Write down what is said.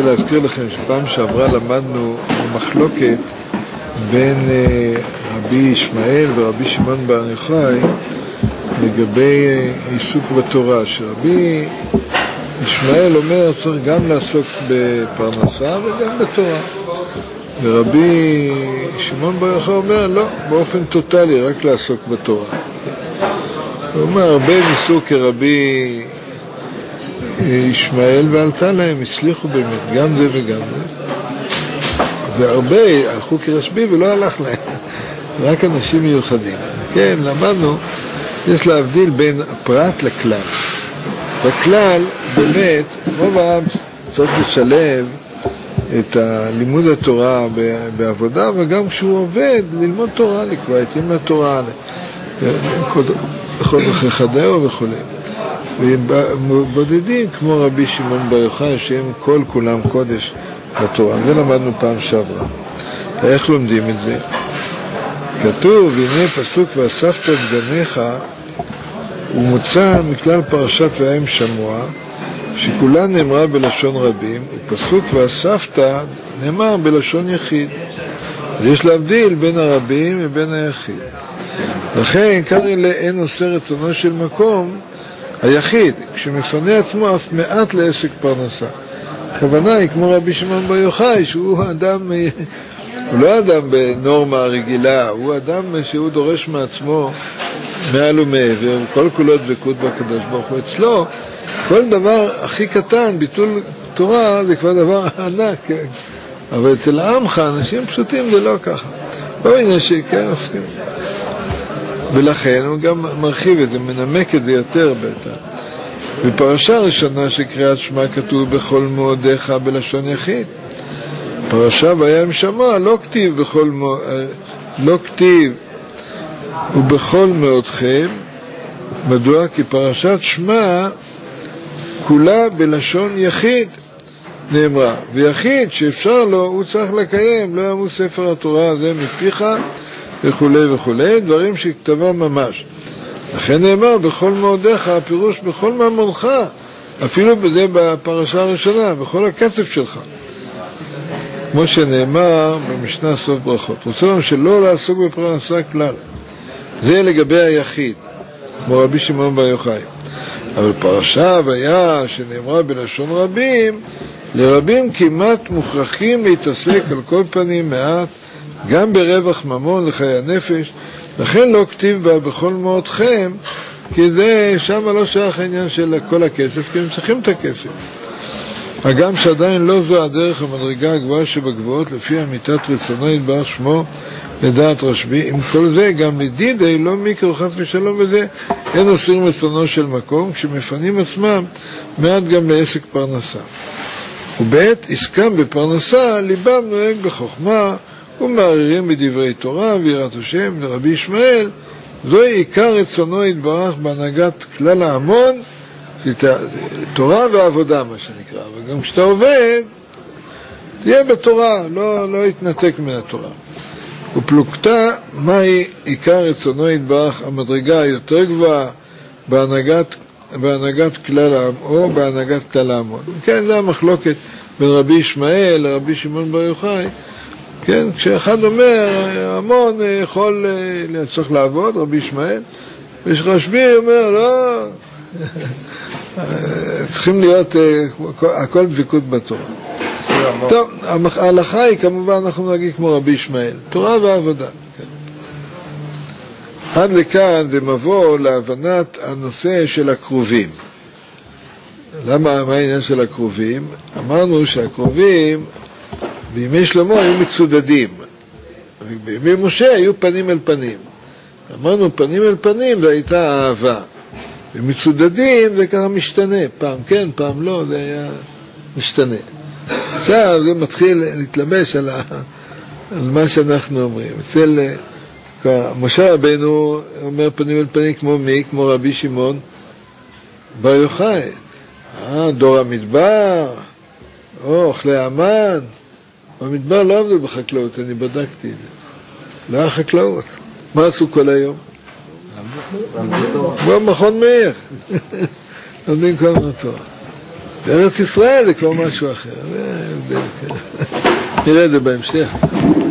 רוצה להזכיר לכם שפעם שעברה למדנו מחלוקת בין רבי ישמעאל ורבי שמעון בר יוחאי לגבי עיסוק בתורה, שרבי ישמעאל אומר צריך גם לעסוק בפרנסה וגם בתורה, ורבי שמעון בר יוחאי אומר לא, באופן טוטלי, רק לעסוק בתורה. הוא אומר הרבה ניסו כרבי ישמעאל ועלתה להם, הצליחו באמת, גם זה וגם זה, והרבה הלכו כרשב"י ולא הלך להם, רק אנשים מיוחדים. כן, למדנו, יש להבדיל בין הפרט לכלל. בכלל, באמת, רוב העם צריך לשלב את לימוד התורה בעבודה, וגם כשהוא עובד, ללמוד תורה, לקבוע עתים לתורה, חודש חדהו וכו'. ובודדים כמו רבי שמעון בר יוחאי שהם כל כולם קודש לתורה. זה למדנו פעם שעברה. איך לומדים את זה? כתוב, הנה פסוק ואספת את בניך, הוא מוצא מכלל פרשת וים שמוע, שכולה נאמרה בלשון רבים, ופסוק ואספת נאמר בלשון יחיד. אז יש להבדיל בין הרבים ובין היחיד. לכן, כנראה אין עושה רצונו של מקום, היחיד, כשמפנה עצמו אף מעט לעסק פרנסה. הכוונה היא כמו רבי שמעון בר יוחאי, שהוא אדם, הוא לא אדם בנורמה רגילה, הוא אדם שהוא דורש מעצמו מעל ומעבר, כל כולו דבקות בקדוש ברוך הוא. אצלו, כל דבר הכי קטן, ביטול תורה, זה כבר דבר ענק, אבל אצל העמך, אנשים פשוטים זה לא ככה. לא הנה שכן עוסקים. ולכן הוא גם מרחיב את זה, מנמק את זה יותר בטח. בפרשה הראשונה שקריאת שמע כתוב בכל מאודיך בלשון יחיד. פרשה וים שמוע לא כתיב לא כתיב ובכל מאודכם. מדוע? כי פרשת שמע כולה בלשון יחיד נאמרה, ויחיד שאפשר לו הוא צריך לקיים, לא ימות ספר התורה הזה מפיך וכו' וכו', דברים שכתבה ממש. לכן נאמר בכל מאודיך, הפירוש בכל ממונך, אפילו בזה בפרשה הראשונה, בכל הכסף שלך, כמו שנאמר במשנה סוף ברכות. רוצה לומר שלא לעסוק בפרנסה כלל, זה לגבי היחיד, כמו רבי שמעון בר יוחאי. אבל פרשה ויה שנאמרה בלשון רבים, לרבים כמעט מוכרחים להתעסק על כל פנים מעט, גם ברווח ממון לחיי הנפש. לכן לא כתיב בה בכל מאודכם, כי זה שם לא שייך העניין של כל הכסף, כי הם צריכים את הכסף. הגם שעדיין לא זו הדרך המדרגה הגבוהה שבגבוהות, לפי אמיתת רצונו יתברך שמו לדעת רשב"י. עם כל זה גם לדידי לא מיקרו חס ושלום, וזה אין עושים רצונו של מקום, כשמפנים עצמם מעט גם לעסק פרנסה. ובעת עסקם בפרנסה ליבם נוהג בחוכמה ומערירים בדברי תורה ויראת השם. לרבי ישמעאל זוהי עיקר רצונו יתברך בהנהגת כלל ההמון, תורה ועבודה מה שנקרא, וגם כשאתה עובד תהיה בתורה, לא יתנתק מן התורה. ופלוגתא מהי עיקר רצונו יתברך, המדרגה היותר גבוהה בהנהגת כלל העם או בהנהגת כלל ההמון. כן, זה המחלוקת בין רבי ישמעאל לרבי שמעון בר יוחאי. כן, כשאחד אומר המון יכול צריך לעבוד, רבי ישמעאל, ושרשב"י אומר לא, צריכים להיות הכל דבקות בתורה. טוב, ההלכה היא כמובן אנחנו נגיד כמו רבי ישמעאל, תורה ועבודה. עד לכאן זה מבוא להבנת הנושא של הקרובים. למה, מה העניין של הקרובים? אמרנו שהקרובים בימי שלמה היו מצודדים, בימי משה היו פנים אל פנים. אמרנו פנים אל פנים זה הייתה אהבה, ומצודדים זה ככה משתנה, פעם כן פעם לא, זה היה משתנה. עכשיו זה מתחיל להתלבש על מה שאנחנו אומרים. אצל משה רבנו אומר פנים אל פנים כמו מי? כמו רבי שמעון בר יוחאי. דור המדבר, אוכלי המן. במדבר לא עבדו בחקלאות, אני בדקתי את זה. לא היה חקלאות. מה עשו כל היום? במכון מאיר. לומדים כל התורה. בארץ ישראל זה כבר משהו אחר. נראה את זה בהמשך.